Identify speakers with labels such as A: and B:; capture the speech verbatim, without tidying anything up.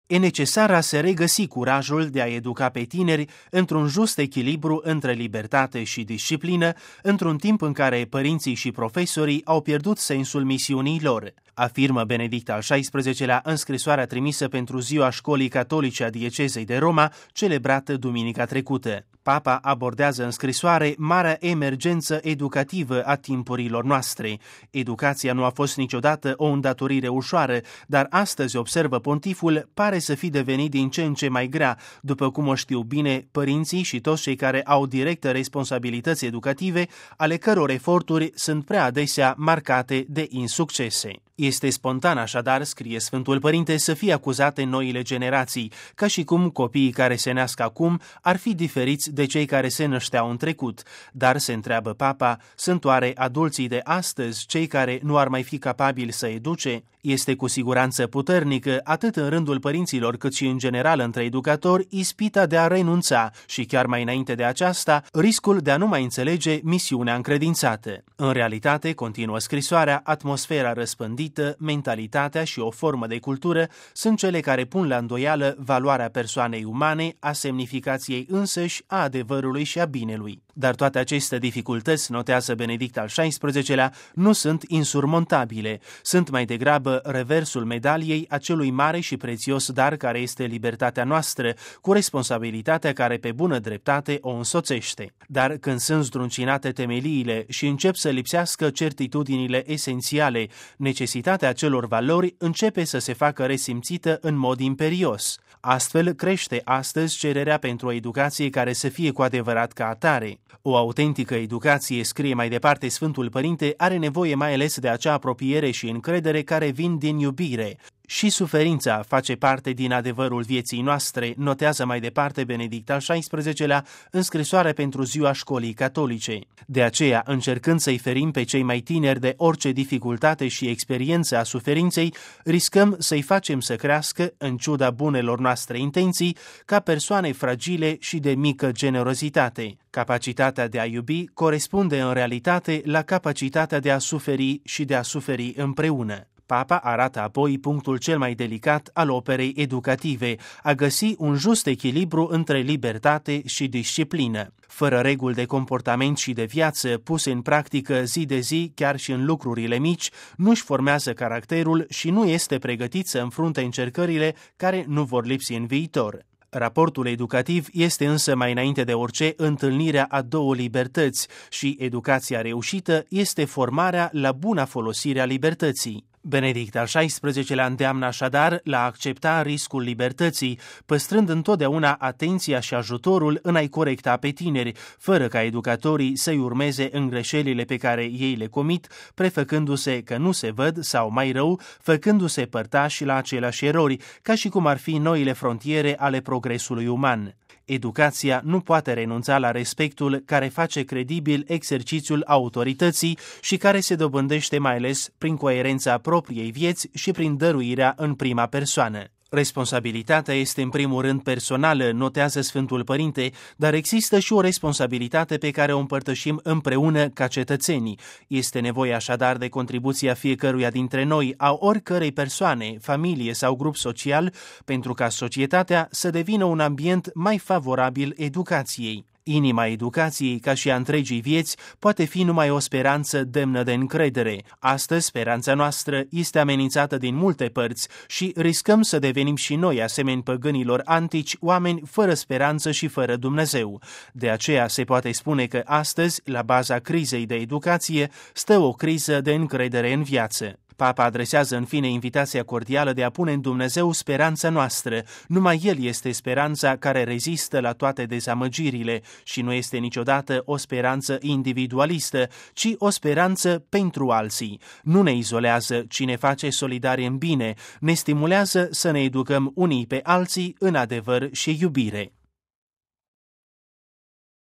A: E necesar a se regăsi curajul de a educa pe tineri într-un just echilibru între libertate și disciplină, într-un timp în care părinții și profesorii au pierdut sensul misiunii lor, afirmă Benedict al șaisprezecelea în scrisoarea trimisă pentru Ziua Școlii Catolice a Diecezei de Roma, celebrată duminica trecută. Papa abordează în scrisoare marea emergență educativă a timpurilor noastre. Educația nu a fost niciodată o îndatorire ușoară, dar astăzi, observă pontiful, pare să fi devenit din ce în ce mai grea, după cum o știu bine părinții și toți cei care au directă responsabilități educative, ale căror eforturi sunt prea adesea marcate de insuccese. Este spontan așadar, scrie Sfântul Părinte, să fie acuzate noile generații, ca și cum copiii care se nasc acum ar fi diferiți de cei care se nășteau în trecut. Dar, se întreabă Papa, sunt oare adulții de astăzi cei care nu ar mai fi capabili să educe? Este cu siguranță puternică, atât în rândul părinților cât și în general între educatori, ispita de a renunța și chiar mai înainte de aceasta, riscul de a nu mai înțelege misiunea încredințată. În realitate, continuă scrisoarea, atmosfera răspândită, mentalitatea și o formă de cultură sunt cele care pun la îndoială valoarea persoanei umane, a semnificației însăși, a adevărului și a binelui. Dar toate aceste dificultăți, notează Benedict al șaisprezecelea, nu sunt insurmontabile, sunt mai degrabă reversul medaliei acelui mare și prețios dar care este libertatea noastră, cu responsabilitatea care pe bună dreptate o însoțește. Dar când sunt zdruncinate temeliile și încep să lipsească certitudinile esențiale, necesitatea acelor valori începe să se facă resimțită în mod imperios. Astfel crește astăzi cererea pentru o educație care să fie cu adevărat ca atare. O autentică educație, scrie mai departe Sfântul Părinte, are nevoie mai ales de acea apropiere și încredere care vin din iubire. Și suferința face parte din adevărul vieții noastre, notează mai departe Benedict al șaisprezecelea în scrisoarea pentru Ziua Școlii Catolice. De aceea, încercând să-i ferim pe cei mai tineri de orice dificultate și experiență a suferinței, riscăm să-i facem să crească, în ciuda bunelor noastre intenții, ca persoane fragile și de mică generozitate. Capacitatea de a iubi corespunde în realitate la capacitatea de a suferi și de a suferi împreună. Papa arată apoi punctul cel mai delicat al operei educative, a găsi un just echilibru între libertate și disciplină. Fără reguli de comportament și de viață puse în practică zi de zi, chiar și în lucrurile mici, nu-și formează caracterul și nu este pregătit să înfrunte încercările care nu vor lipsi în viitor. Raportul educativ este însă mai înainte de orice întâlnirea a două libertăți și educația reușită este formarea la buna folosire a libertății. Benedict al șaisprezecelea îndeamnă așadar la a accepta riscul libertății, păstrând întotdeauna atenția și ajutorul în a-i corecta pe tineri, fără ca educatorii să-i urmeze în greșelile pe care ei le comit, prefăcându-se că nu se văd sau, mai rău, făcându-se părtași la aceleași erori, ca și cum ar fi noile frontiere ale progresului uman. Educația nu poate renunța la respectul care face credibil exercițiul autorității și care se dobândește mai ales prin coerența propriei vieți și prin dăruirea în prima persoană. Responsabilitatea este în primul rând personală, notează Sfântul Părinte, dar există și o responsabilitate pe care o împărtășim împreună ca cetățenii. Este nevoie așadar de contribuția fiecăruia dintre noi, a oricărei persoane, familie sau grup social, pentru ca societatea să devină un ambient mai favorabil educației. Inima educației, ca și a întregii vieți, poate fi numai o speranță demnă de încredere. Astăzi, speranța noastră este amenințată din multe părți și riscăm să devenim și noi, asemeni păgânilor antici, oameni fără speranță și fără Dumnezeu. De aceea se poate spune că astăzi, la baza crizei de educație, stă o criză de încredere în viață. Papa adresează în fine invitația cordială de a pune în Dumnezeu speranța noastră. Numai El este speranța care rezistă la toate dezamăgirile și nu este niciodată o speranță individualistă, ci o speranță pentru alții. Nu ne izolează, ci ne face solidari în bine, ne stimulează să ne educăm unii pe alții în adevăr și iubire.